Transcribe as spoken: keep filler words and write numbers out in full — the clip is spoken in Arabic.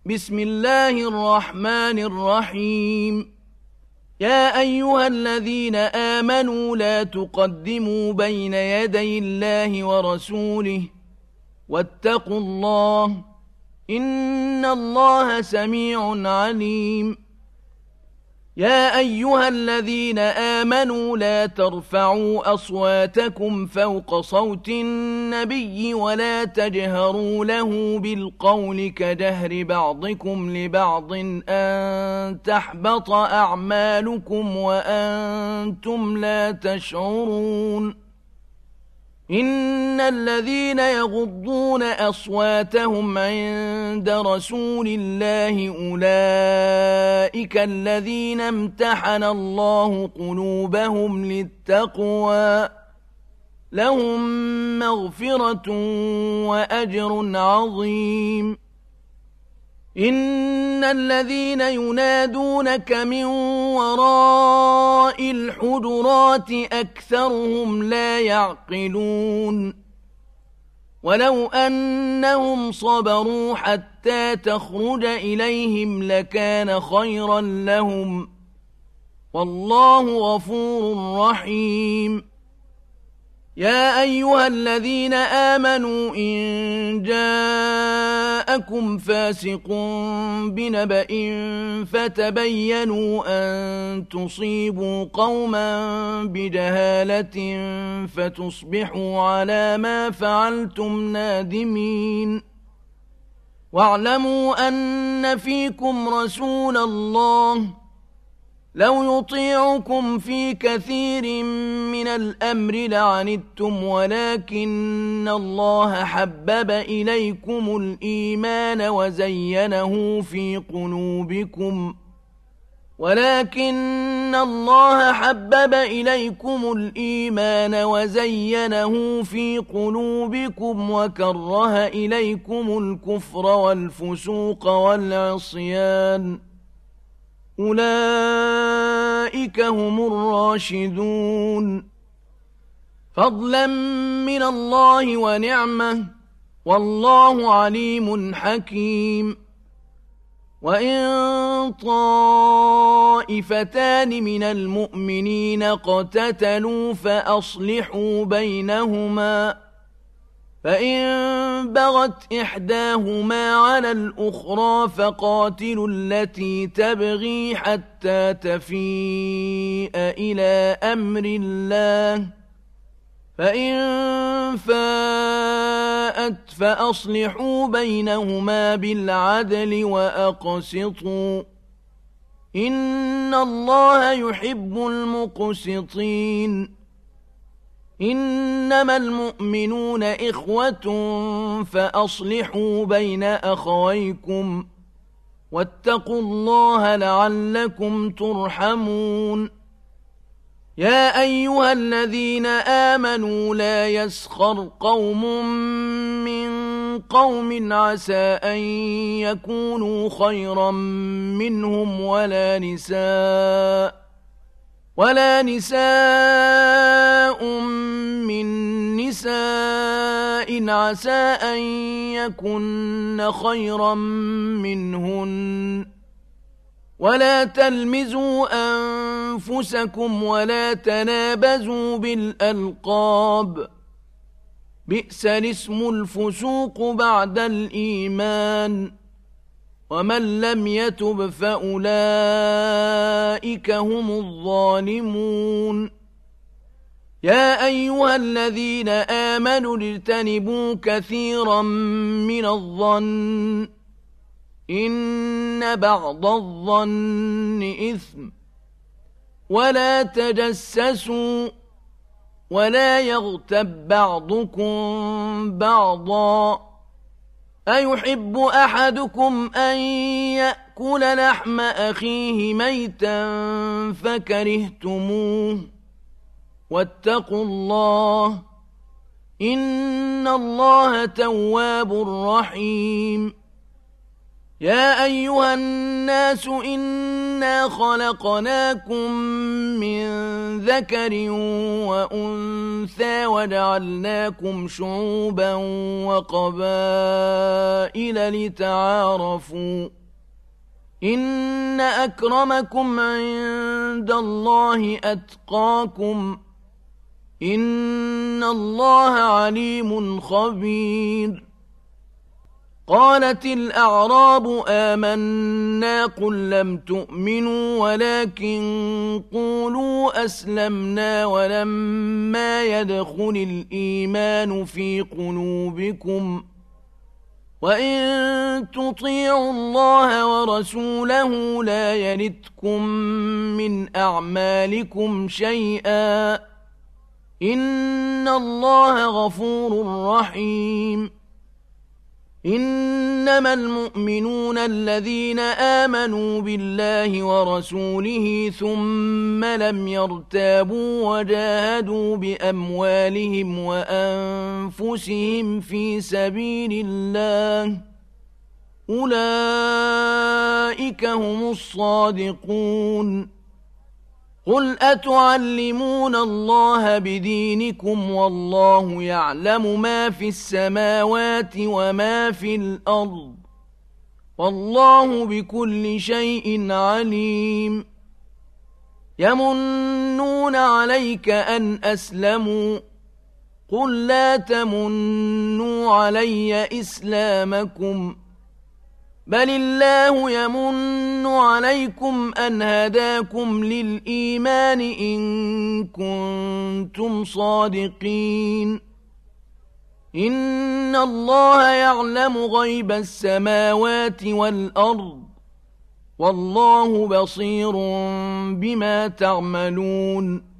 بسم الله الرحمن الرحيم يا أيها الذين آمنوا لا تقدموا بين يدي الله ورسوله واتقوا الله إن الله سميع عليم يا أيها الذين آمنوا لا ترفعوا أصواتكم فوق صوت النبي ولا تجهروا له بالقول كجهر بعضكم لبعض أن تحبط أعمالكم وأنتم لا تشعرون إن الذين يغضون أصواتهم عند رسول الله أولئك الذين امتحن الله قلوبهم للتقوى لهم مغفرة وأجر عظيم إن الذين ينادونك من وراء الحجرات أكثرهم لا يعقلون ولو أنهم صبروا حتى تخرج إليهم لكان خيرا لهم والله غفور رحيم يا أيها الذين آمنوا إن جاءكم فاسق بنبأ فتبينوا أن تصيبوا قوما بجهالة فتصبحوا على ما فعلتم نادمين واعلموا أن فيكم رسول الله لو يطيعكم في كثير من الأمر لعنتم ولكن الله حبب إليكم الإيمان وزينه في قلوبكم ولكن الله حبب إليكم الإيمان وزينه في قلوبكم وكره إليكم الكفر والفسوق والعصيان أولئك هم الراشدون فضلا من الله ونعمة والله عليم حكيم وإن طائفتان من المؤمنين اقتتلوا فأصلحوا بينهما فإن بغت إحداهما على الأخرى فقاتلوا التي تبغي حتى تفيء إلى أمر الله فإن فاءت فأصلحوا بينهما بالعدل وأقسطوا إن الله يحب المقسطين إنما المؤمنون إخوة فأصلحوا بين أخويكم واتقوا الله لعلكم ترحمون يا أيها الذين آمنوا لا يسخر قوم من قوم عسى أن يكونوا خيرا منهم ولا نساء ولا نساء من نساء عسى أن يكن خيرا منهن ولا تلمزوا أنفسكم ولا تنابزوا بالألقاب بئس الاسم الفسوق بعد الإيمان ومن لم يتب فأولئك هم الظالمون يا أيها الذين آمنوا اجتنبوا كثيرا من الظن إن بعض الظن إثم ولا تجسسوا ولا يغتب بعضكم بعضا أيحب أحدكم أن يأكل لحم أخيه ميتا فكرهتموه واتقوا الله إن الله تواب رحيم يا أيها الناس إن إنا خلقناكم من ذكر وأنثى وجعلناكم شعوبا وقبائل لتعارفوا إن أكرمكم عند الله أتقاكم إن الله عليم خبير. قالت الأعراب آمنا قل لم تؤمنوا ولكن قولوا أسلمنا ولما يدخل الإيمان في قلوبكم وإن تطيعوا الله ورسوله لا يلتكم من أعمالكم شيئا إن الله غفور رحيم. إنما المؤمنون الذين آمنوا بالله ورسوله ثم لم يرتابوا وجاهدوا بأموالهم وأنفسهم في سبيل الله أولئك هم الصادقون. قل أتعلمون الله بدينكم والله يعلم ما في السماوات وما في الأرض والله بكل شيء عليم. يمنون عليك أن أسلموا قل لا تمنوا علي إسلامكم بل الله يمن عليكم أن هداكم للإيمان إن كنتم صادقين. إن الله يعلم غيب السماوات والأرض والله بصير بما تعملون.